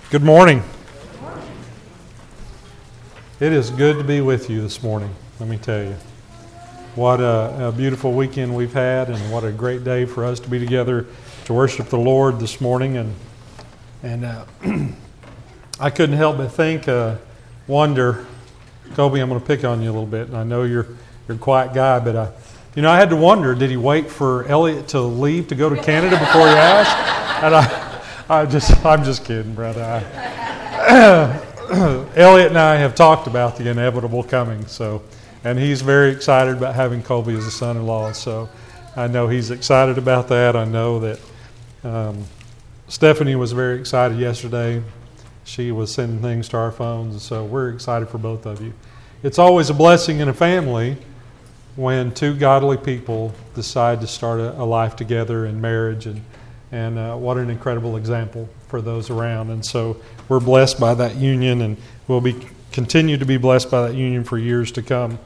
Good morning. It is good to be with you this morning, let me tell you. What a beautiful weekend we've had, and what a great day for us to be together to worship the Lord this morning. And I couldn't help but think, wonder, Kobe, I'm going to pick on you a little bit, and I know you're a quiet guy, but I had to wonder, did he wait for Elliot to leave to go to Canada before he asked? And I'm just kidding, brother. Elliot and I have talked about the inevitable coming, and he's very excited about having Colby as a son-in-law. So I know he's excited about that. I know that Stephanie was very excited yesterday. She was sending things to our phones, and so we're excited for both of you. It's always a blessing in a family when two godly people decide to start a life together in marriage, and what an incredible example for those around. And so we're blessed by that union, and we'll continue to be blessed by that union for years to come.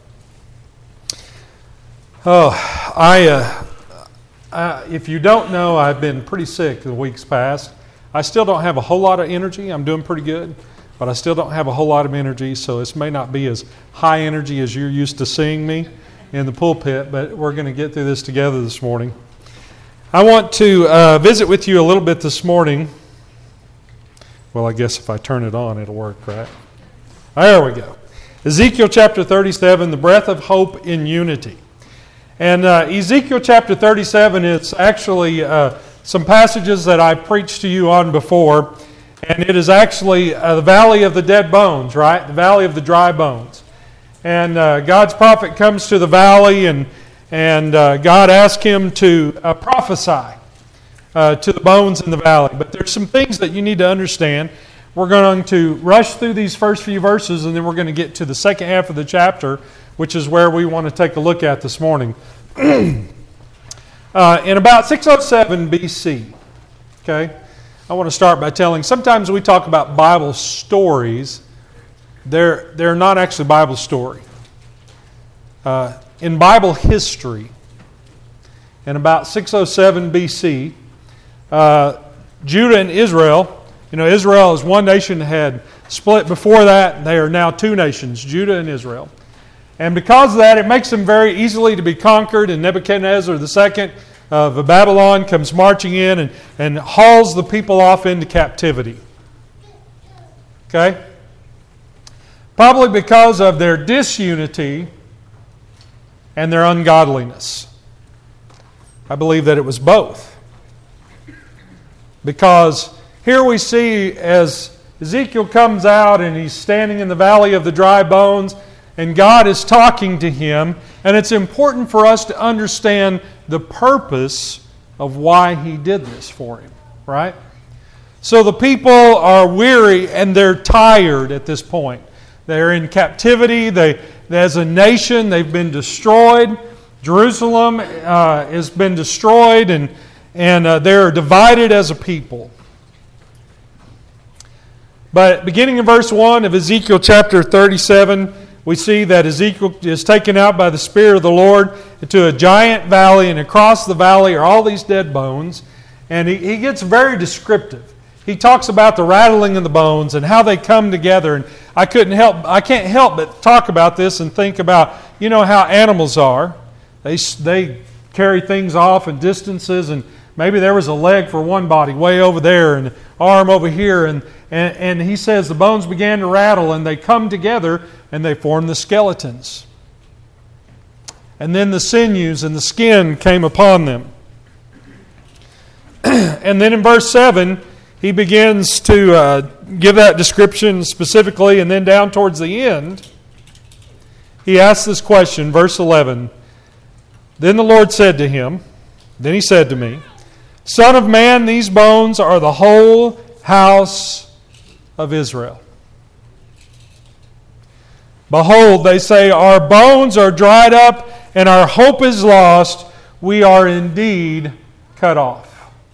If you don't know, I've been pretty sick the weeks past. I still don't have a whole lot of energy. I'm doing pretty good, but I still don't have a whole lot of energy, so this may not be as high energy as you're used to seeing me in the pulpit, but we're going to get through this together this morning. I want to visit with you a little bit this morning. Well, I guess if I turn it on, it'll work, right? There we go. Ezekiel chapter 37, the breath of hope in unity. And Ezekiel chapter 37 is actually some passages that I preached to you on before, and it is actually the valley of the dead bones, right? The valley of the dry bones. And God's prophet comes to the valley, and God asked him to prophesy to the bones in the valley. But there's some things that you need to understand. We're going to rush through these first few verses, and then we're going to get to the second half of the chapter, which is where we want to take a look at this morning. In about 607 BC, okay, I want to start by telling, sometimes we talk about Bible stories. They're not actually Bible story. In Bible history, in about 607 BC, Judah and Israel, Israel is one nation, had split before that. They are now two nations, Judah and Israel. And because of that, it makes them very easily to be conquered, and Nebuchadnezzar II of Babylon comes marching in and hauls the people off into captivity. Okay? Probably because of their disunity and their ungodliness. I believe that it was both. Because here we see as Ezekiel comes out and he's standing in the valley of the dry bones, and God is talking to him, and it's important for us to understand the purpose of why he did this for him, right? So the people are weary and they're tired at this point. They're in captivity. As a nation, they've been destroyed. Jerusalem has been destroyed, and they're divided as a people. But beginning in verse 1 of Ezekiel chapter 37, we see that Ezekiel is taken out by the Spirit of the Lord into a giant valley, and across the valley are all these dead bones. And he gets very descriptive. He talks about the rattling of the bones and how they come together. And I can't help but talk about this and think about, how animals are. They carry things off in distances, and maybe there was a leg for one body way over there and an arm over here. And he says the bones began to rattle, and they come together and they form the skeletons. And then the sinews and the skin came upon them. And then in verse 7, he begins to give that description specifically, and then down towards the end, he asks this question, verse 11. Then the Lord said to him, then he said to me, Son of man, these bones are the whole house of Israel. Behold, they say, our bones are dried up, and our hope is lost. We are indeed cut off.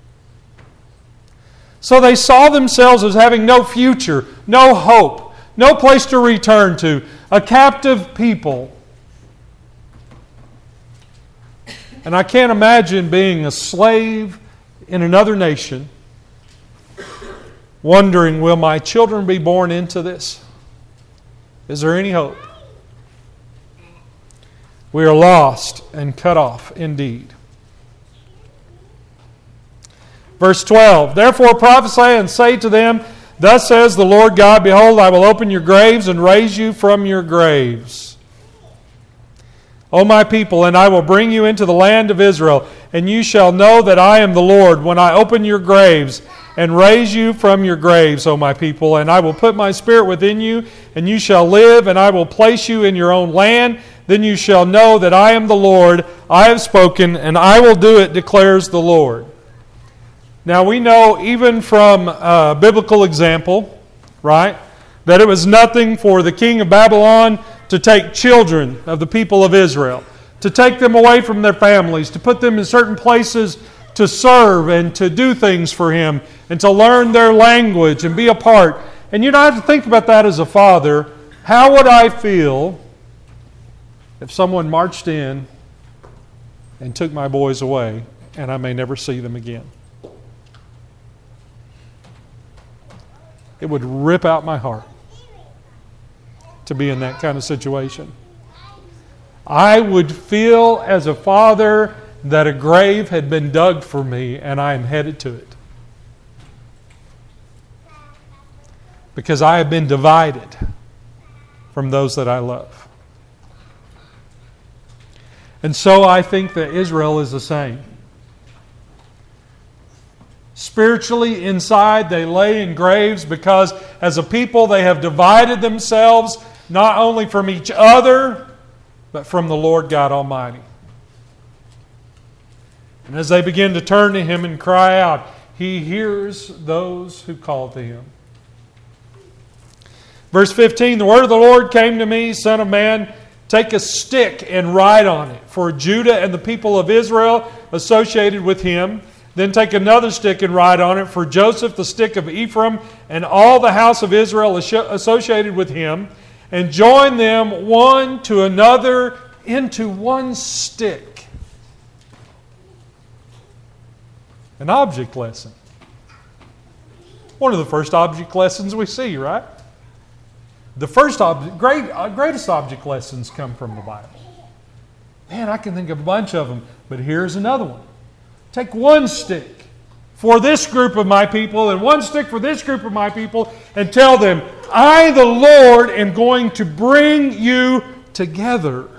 So they saw themselves as having no future, no hope, no place to return to, a captive people. And I can't imagine being a slave in another nation wondering, will my children be born into this? Is there any hope? We are lost and cut off indeed. Verse 12, therefore prophesy and say to them, thus says the Lord God, behold, I will open your graves and raise you from your graves. O my people, and I will bring you into the land of Israel, and you shall know that I am the Lord when I open your graves and raise you from your graves, O my people, and I will put my spirit within you, and you shall live, and I will place you in your own land. Then you shall know that I am the Lord. I have spoken, and I will do it, declares the Lord. Now we know even from biblical example, right, that it was nothing for the king of Babylon to take children of the people of Israel, to take them away from their families, to put them in certain places to serve and to do things for him and to learn their language and be a part. And you don't have to think about that as a father. How would I feel if someone marched in and took my boys away and I may never see them again? It would rip out my heart to be in that kind of situation. I would feel as a father that a grave had been dug for me and I am headed to it. Because I have been divided from those that I love. And so I think that Israel is the same. Spiritually inside, they lay in graves because as a people they have divided themselves not only from each other, but from the Lord God Almighty. And as they begin to turn to Him and cry out, He hears those who call to Him. Verse 15, the word of the Lord came to me, Son of man, take a stick and write on it for Judah and the people of Israel associated with him. Then take another stick and write on it for Joseph, the stick of Ephraim, and all the house of Israel associated with him, and join them one to another into one stick. An object lesson. One of the first object lessons we see, right? The first greatest object lessons come from the Bible. Man, I can think of a bunch of them, but here's another one. Take one stick for this group of my people and one stick for this group of my people and tell them, I, the Lord, am going to bring you together.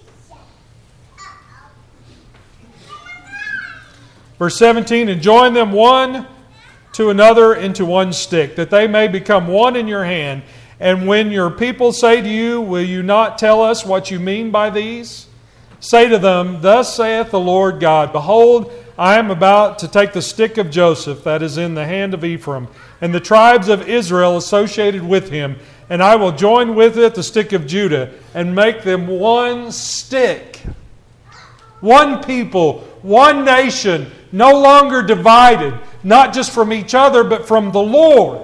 Verse 17, and join them one to another into one stick, that they may become one in your hand. And when your people say to you, will you not tell us what you mean by these? Say to them, thus saith the Lord God, behold, I am about to take the stick of Joseph that is in the hand of Ephraim, and the tribes of Israel associated with him, and I will join with it the stick of Judah, and make them one stick. One people, one nation, no longer divided, not just from each other, but from the Lord.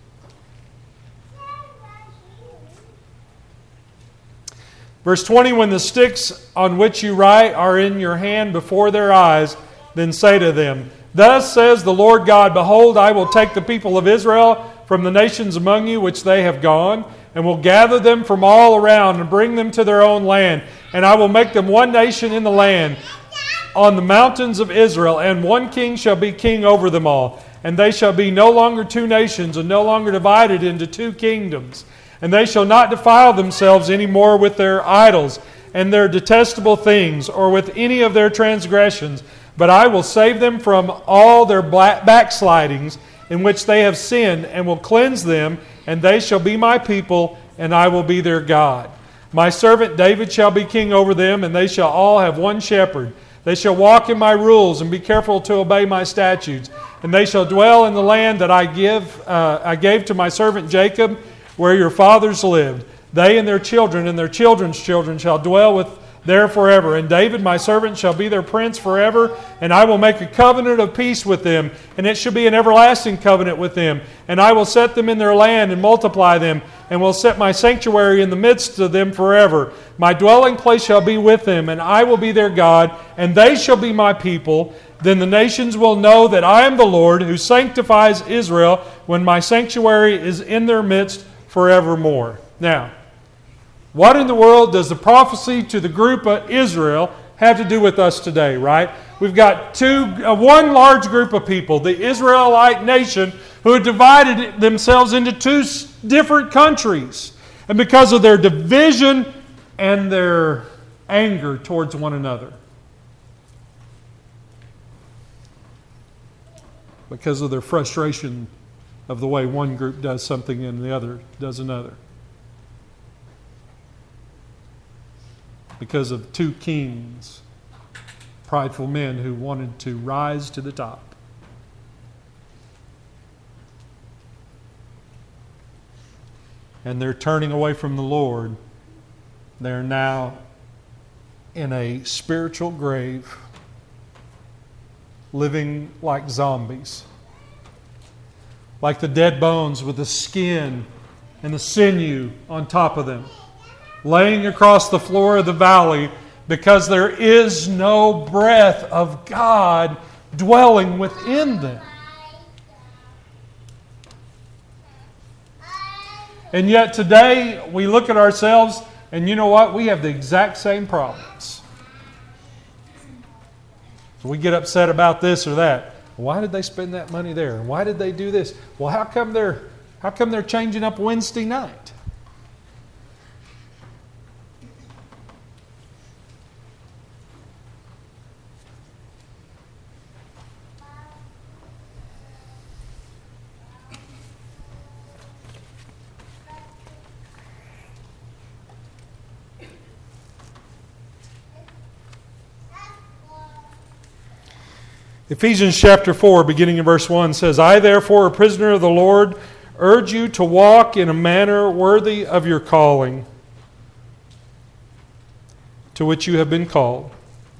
Verse 20, when the sticks on which you write are in your hand before their eyes, then say to them, thus says the Lord God, behold, I will take the people of Israel from the nations among you which they have gone, and will gather them from all around and bring them to their own land. And I will make them one nation in the land on the mountains of Israel, and one king shall be king over them all. And they shall be no longer two nations, and no longer divided into two kingdoms. And they shall not defile themselves any more with their idols and their detestable things, or with any of their transgressions. But I will save them from all their backslidings in which they have sinned, and will cleanse them, and they shall be my people, and I will be their God. My servant David shall be king over them, and they shall all have one shepherd. They shall walk in my rules, and be careful to obey my statutes. And they shall dwell in the land that I gave to my servant Jacob, where your fathers lived. They and their children's children shall dwell there forever. And David, my servant, shall be their prince forever. And I will make a covenant of peace with them, and it shall be an everlasting covenant with them. And I will set them in their land and multiply them, and will set my sanctuary in the midst of them forever. My dwelling place shall be with them, and I will be their God, and they shall be my people. Then the nations will know that I am the Lord who sanctifies Israel when my sanctuary is in their midst forevermore. Now, what in the world does the prophecy to the group of Israel have to do with us today, right? We've got one large group of people, the Israelite nation, who had divided themselves into two different countries. And because of their division and their anger towards one another. Because of their frustration of the way one group does something and the other does another. Because of two kings, prideful men who wanted to rise to the top. And they're turning away from the Lord. They're now in a spiritual grave, living like zombies. Like the dead bones with the skin and the sinew on top of them, laying across the floor of the valley because there is no breath of God dwelling within them. And yet today we look at ourselves and you know what? We have the exact same problems. So we get upset about this or that. Why did they spend that money there? Why did they do this? Well, how come they're changing up Wednesday night? Ephesians chapter 4, beginning in verse 1, says, I therefore, a prisoner of the Lord, urge you to walk in a manner worthy of your calling, to which you have been called,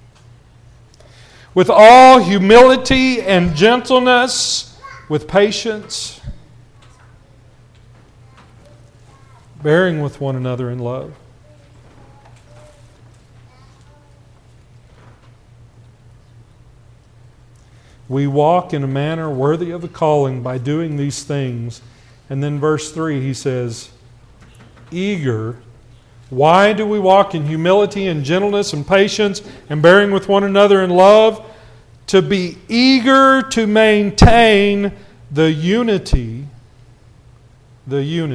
with all humility and gentleness, with patience, bearing with one another in love. We walk in a manner worthy of the calling by doing these things. And then verse 3, he says, eager. Why do we walk in humility and gentleness and patience and bearing with one another in love? To be eager to maintain the unity of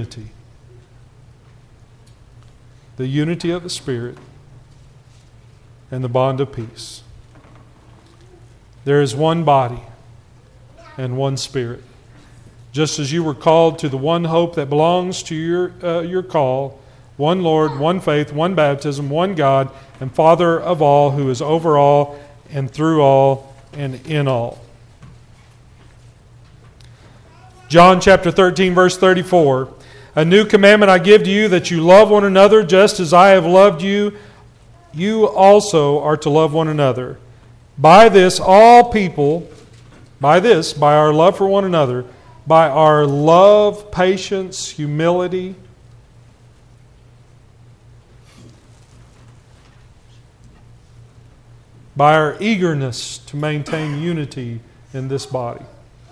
the Spirit and the bond of peace. There is one body and one Spirit. Just as you were called to the one hope that belongs to your call, one Lord, one faith, one baptism, one God, and Father of all, who is over all and through all and in all. John chapter 13, verse 34. A new commandment I give to you, that you love one another just as I have loved you. You also are to love one another. By this, all people, by our love for one another, by our love, patience, humility, by our eagerness to maintain unity in this body.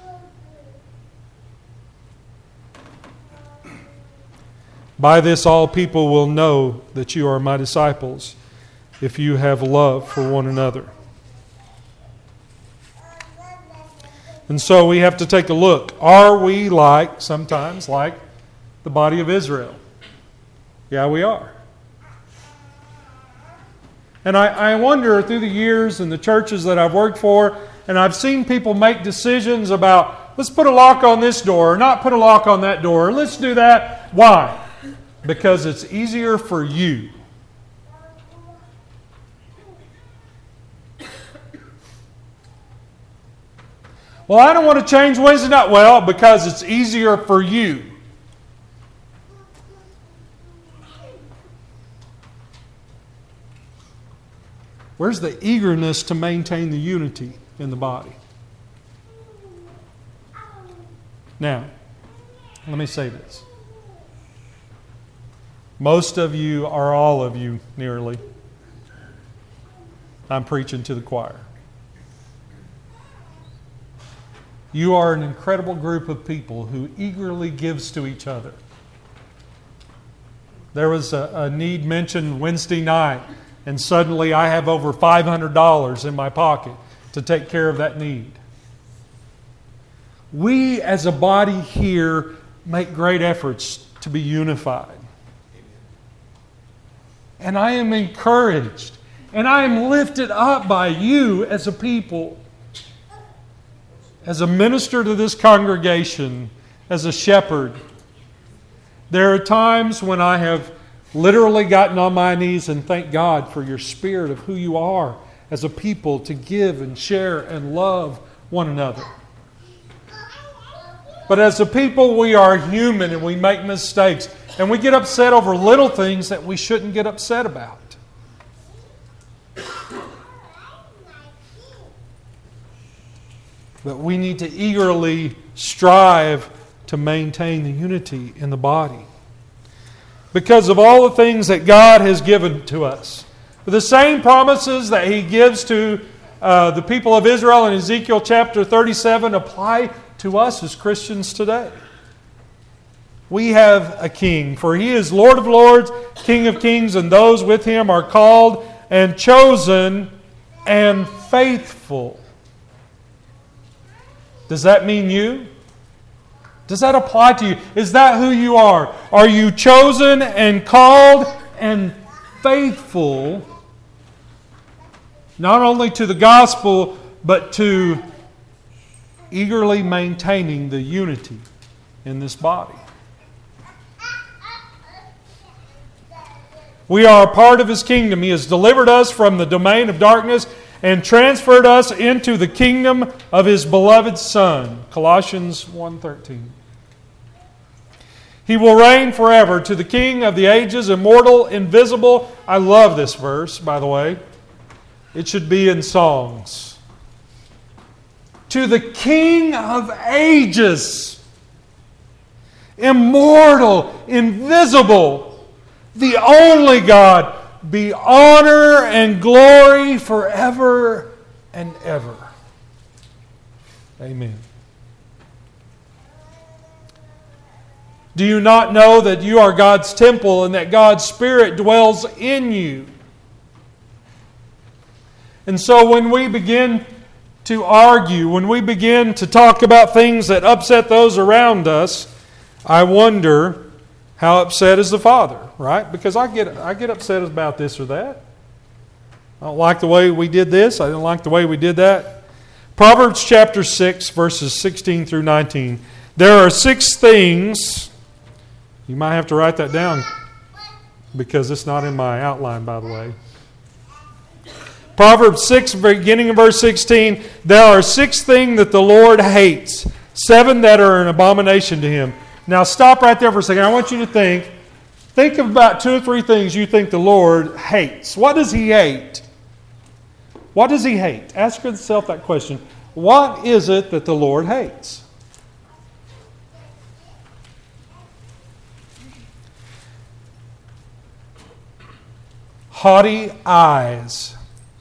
By this, all people will know that you are my disciples, if you have love for one another. And so we have to take a look. Are we sometimes like the body of Israel? Yeah, we are. And I wonder through the years in the churches that I've worked for, and I've seen people make decisions about, let's put a lock on this door, or not put a lock on that door, or let's do that. Why? Because it's easier for you. Well, I don't want to change Wednesday night. Well, because it's easier for you. Where's the eagerness to maintain the unity in the body? Now, let me say this. Most of you, or all of you nearly, I'm preaching to the choir. You are an incredible group of people who eagerly gives to each other. There was a need mentioned Wednesday night, and suddenly I have over $500 in my pocket to take care of that need. We as a body here make great efforts to be unified. And I am encouraged and I am lifted up by you as a people, as a minister to this congregation, as a shepherd. There are times when I have literally gotten on my knees and thanked God for your spirit of who you are as a people to give and share and love one another. But as a people, we are human and we make mistakes. And we get upset over little things that we shouldn't get upset about. But we need to eagerly strive to maintain the unity in the body, because of all the things that God has given to us. The same promises that He gives to the people of Israel in Ezekiel chapter 37 apply to us as Christians today. We have a King, for He is Lord of lords, King of kings, and those with Him are called and chosen and faithful. Does that mean you? Does that apply to you? Is that who you are? Are you chosen and called and faithful, not only to the gospel, but to eagerly maintaining the unity in this body? We are a part of His kingdom. He has delivered us from the domain of darkness and transferred us into the kingdom of His beloved Son. Colossians 1:13. He will reign forever to the King of the ages, immortal, invisible. I love this verse, by the way. It should be in songs. To the King of ages, immortal, invisible, the only God, be honor and glory forever and ever. Amen. Do you not know that you are God's temple and that God's Spirit dwells in you? And so when we begin to argue, when we begin to talk about things that upset those around us, I wonder, how upset is the Father, right? Because I get upset about this or that. I don't like the way we did this. I didn't like the way we did that. Proverbs chapter 6, verses 16 through 19. There are 6 things. You might have to write that down because it's not in my outline, by the way. Proverbs 6, beginning in verse 16. There are 6 things that the Lord hates, 7 that are an abomination to Him. Now stop right there for a second. I want you to think of about 2 or 3 things you think the Lord hates. What does He hate? What does He hate? Ask yourself that question. What is it that the Lord hates? Haughty eyes.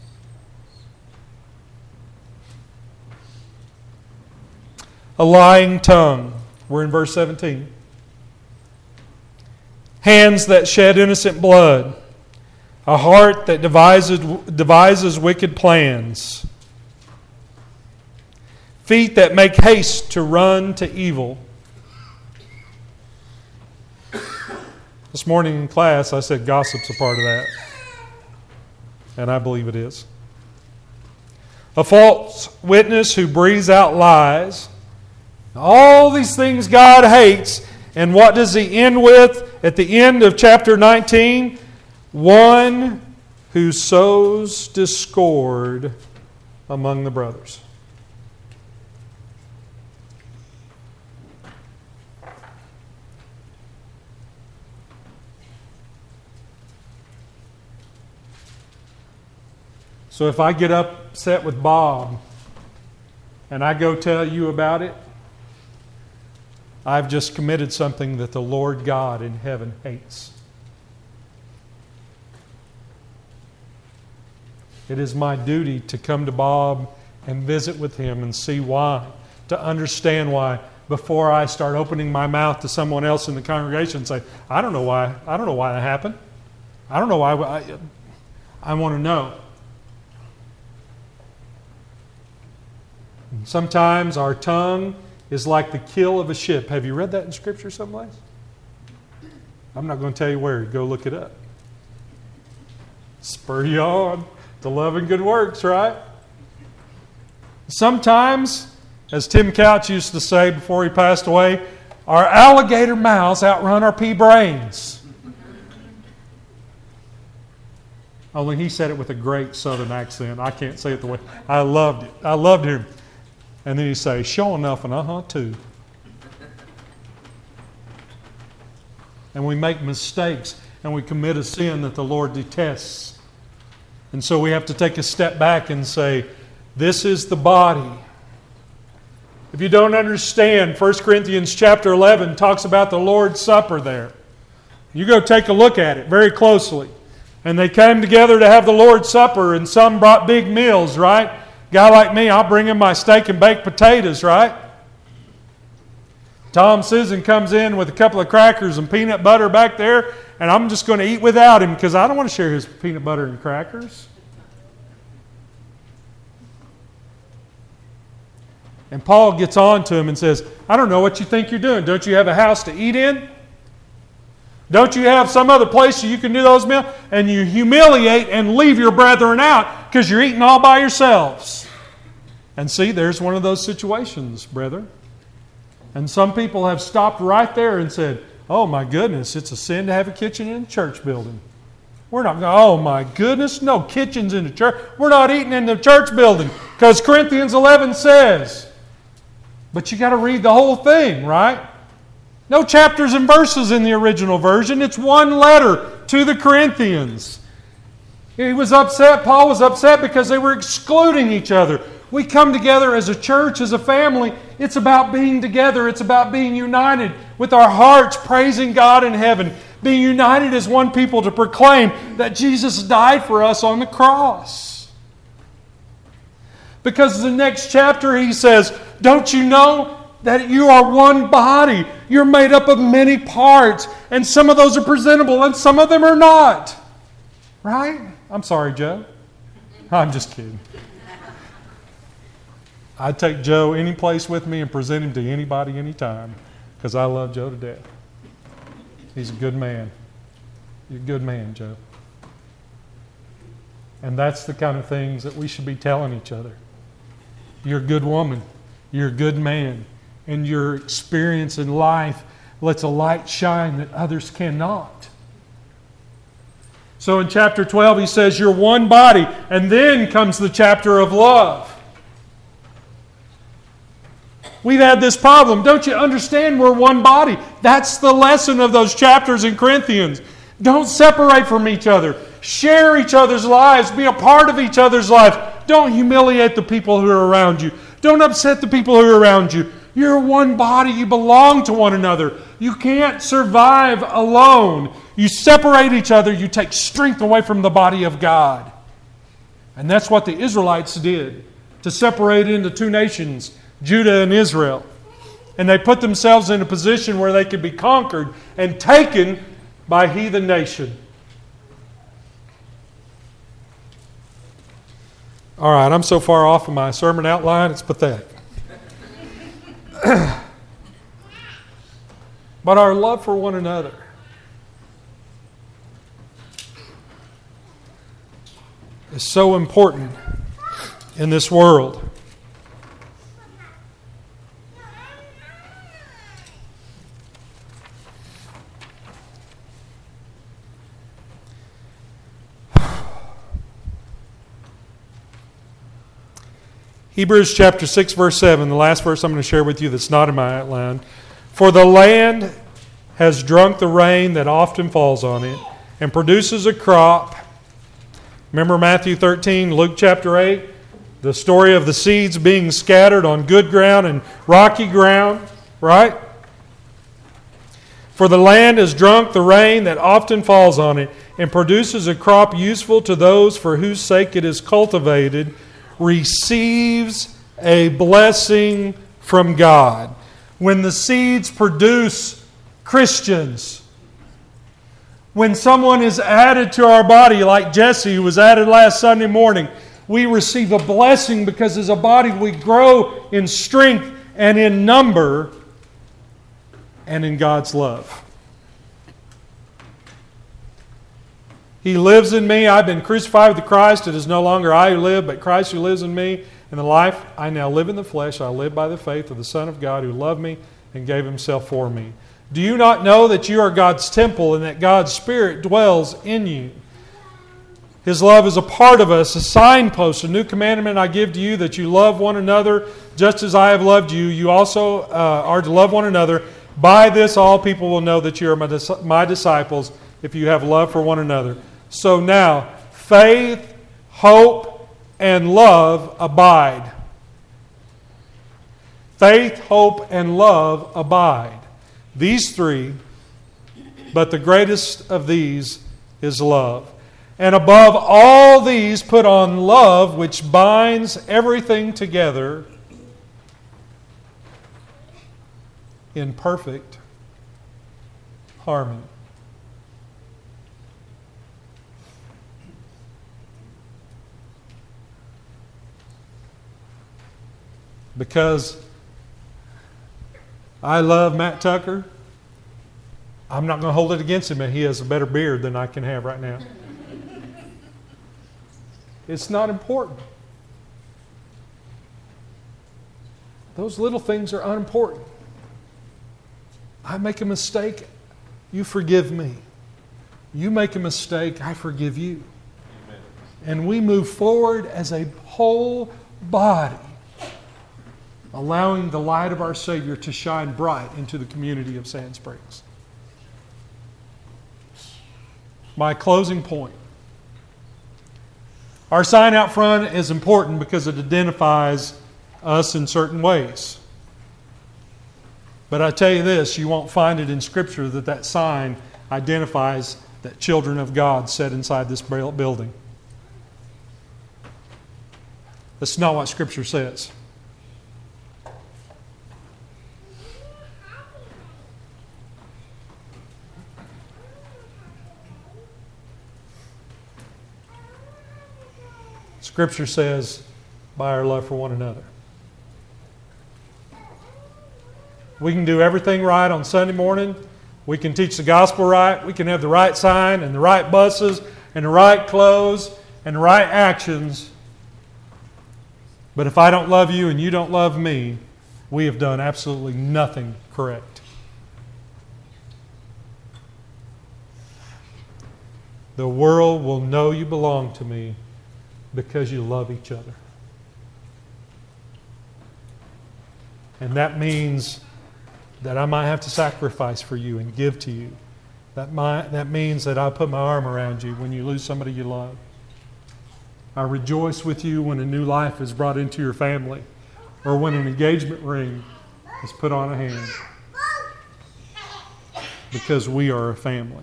A lying tongue. We're in verse 17. Hands that shed innocent blood. A heart that devises wicked plans. Feet that make haste to run to evil. This morning in class I said gossip's a part of that. And I believe it is. A false witness who breathes out lies. All these things God hates. And what does He end with at the end of chapter 19? One who sows discord among the brothers. So if I get upset with Bob and I go tell you about it, I've just committed something that the Lord God in heaven hates. It is my duty to come to Bob and visit with him and see why. to understand why before I start opening my mouth to someone else in the congregation and say, I don't know why that happened. I don't know why. I want to know. Sometimes our tongue is like the keel of a ship. Have you read that in Scripture someplace? I'm not going to tell you where. Go look it up. Spur you on to love and good works, right? Sometimes, as Tim Couch used to say before he passed away, our alligator mouths outrun our pea brains. Only he said it with a great southern accent. I can't say it the way. I loved it. I loved him. And then he'd say, sure enough, and too. And we make mistakes and we commit a sin that the Lord detests. And so we have to take a step back and say, this is the body. If you don't understand, 1 Corinthians chapter 11 talks about the Lord's Supper there. You go take a look at it very closely. And they came together to have the Lord's Supper, and some brought big meals, right? Guy like me, I'll bring him my steak and baked potatoes, right? Tom Sisson comes in with a couple of crackers and peanut butter back there, and I'm just going to eat without him because I don't want to share his peanut butter and crackers. And Paul gets on to him and says, I don't know what you think you're doing. Don't you have a house to eat in? Don't you have some other place you can do those meals? And you humiliate and leave your brethren out because you're eating all by yourselves. And see, there's one of those situations, brethren. And some people have stopped right there and said, oh my goodness, it's a sin to have a kitchen in a church building. We're not going, oh my goodness, no kitchens in the church. We're not eating in the church building because Corinthians 11 says. But you got to read the whole thing, right? No chapters and verses in the original version. It's one letter to the Corinthians. He was upset. Paul was upset because they were excluding each other. We come together as a church, as a family. It's about being together. It's about being united with our hearts, praising God in heaven. Being united as one people to proclaim that Jesus died for us on the cross. Because the next chapter he says, don't you know that you are one body? You're made up of many parts, and some of those are presentable, and some of them are not. Right? I'm sorry, Joe. I'm just kidding. I'd take Joe any place with me and present him to anybody, anytime, because I love Joe to death. He's a good man. You're a good man, Joe. And that's the kind of things that we should be telling each other. You're a good woman. You're a good man. And your experience in life lets a light shine that others cannot. So in chapter 12 he says you're one body. And then comes the chapter of love. We've had this problem. Don't you understand we're one body? That's the lesson of those chapters in Corinthians. Don't separate from each other. Share each other's lives. Be a part of each other's lives. Don't humiliate the people who are around you. Don't upset the people who are around you. You're one body. You belong to one another. You can't survive alone. You separate each other. You take strength away from the body of God. And that's what the Israelites did, to separate into two nations, Judah and Israel. And they put themselves in a position where they could be conquered and taken by heathen nation. All right, I'm so far off of my sermon outline, it's pathetic. But our love for one another is so important in this world. Hebrews chapter 6, verse 7, the last verse I'm going to share with you that's not in my outline. For the land has drunk the rain that often falls on it and produces a crop. Remember Matthew 13, Luke chapter 8? The story of the seeds being scattered on good ground and rocky ground, right? For the land has drunk the rain that often falls on it and produces a crop useful to those for whose sake it is cultivated, receives a blessing from God. When the seeds produce Christians, when someone is added to our body, like Jesse, who was added last Sunday morning, we receive a blessing because as a body we grow in strength and in number and in God's love. He lives in me. I've been crucified with Christ. It is no longer I who live, but Christ who lives in me. And the life I now live in the flesh, I live by the faith of the Son of God who loved me and gave Himself for me. Do you not know that you are God's temple and that God's Spirit dwells in you? His love is a part of us, a signpost. A new commandment I give to you, that you love one another just as I have loved you. You also are to love one another. By this all people will know that you are my disciples, if you have love for one another. So now, faith, hope, and love abide. Faith, hope, and love abide. These three, but the greatest of these is love. And above all these, put on love, which binds everything together in perfect harmony. Because I love Matt Tucker, I'm not going to hold it against him that he has a better beard than I can have right now. It's not important. Those little things are unimportant. I make a mistake, you forgive me. You make a mistake, I forgive you. Amen. And we move forward as a whole body, allowing the light of our Savior to shine bright into the community of Sand Springs. My closing point. Our sign out front is important because it identifies us in certain ways. But I tell you this, you won't find it in Scripture that sign identifies that children of God sit inside this building. That's not what Scripture says. Scripture says, by our love for one another. We can do everything right on Sunday morning. We can teach the gospel right. We can have the right sign and the right buses and the right clothes and the right actions. But if I don't love you and you don't love me, we have done absolutely nothing correct. The world will know you belong to me because you love each other. And that means that I might have to sacrifice for you and give to you. That means that I put my arm around you when you lose somebody you love. I rejoice with you when a new life is brought into your family, or when an engagement ring is put on a hand. Because we are a family.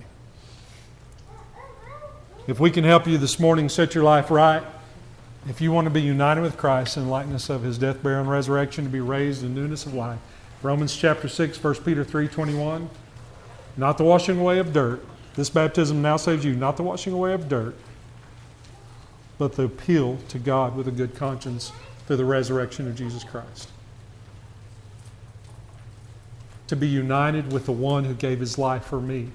If we can help you this morning set your life right, if you want to be united with Christ in the likeness of His death, burial, and resurrection, to be raised in newness of life, Romans chapter 6, 1 Peter 3:21, not the washing away of dirt. This baptism now saves you, not the washing away of dirt, but the appeal to God with a good conscience through the resurrection of Jesus Christ. To be united with the one who gave His life for me.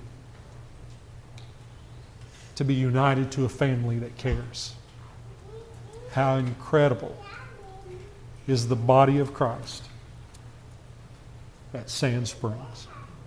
To be united to a family that cares. How incredible is the body of Christ at Sand Springs.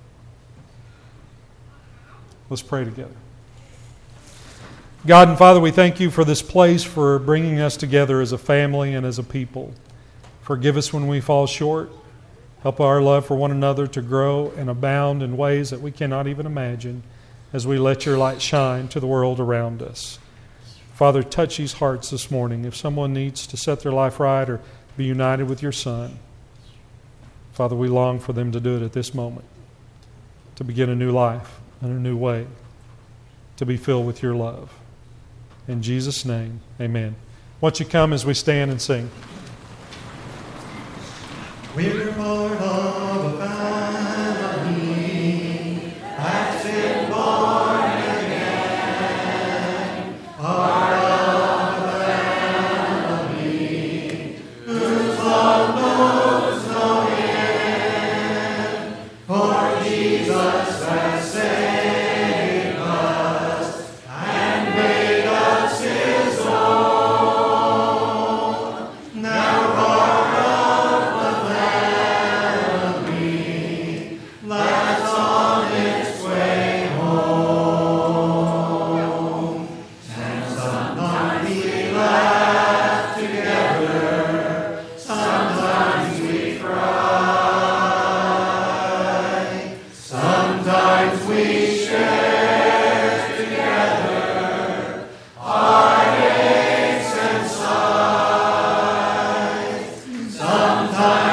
Let's pray together. God and Father, we thank You for this place, for bringing us together as a family and as a people. Forgive us when we fall short. Help our love for one another to grow and abound in ways that we cannot even imagine as we let Your light shine to the world around us. Father, touch these hearts this morning. If someone needs to set their life right or be united with Your Son, Father, we long for them to do it at this moment, to begin a new life in a new way, to be filled with Your love. In Jesus' name, amen. Won't you come as we stand and sing? We're part of a family that's been born again. Part of a family whose love knows no end. For Jesus has saved us and made us His own. Now part of the family that's on its way home. And sometimes we laugh together, sometimes we cry, sometimes we share together heartaches and sighs. Sometimes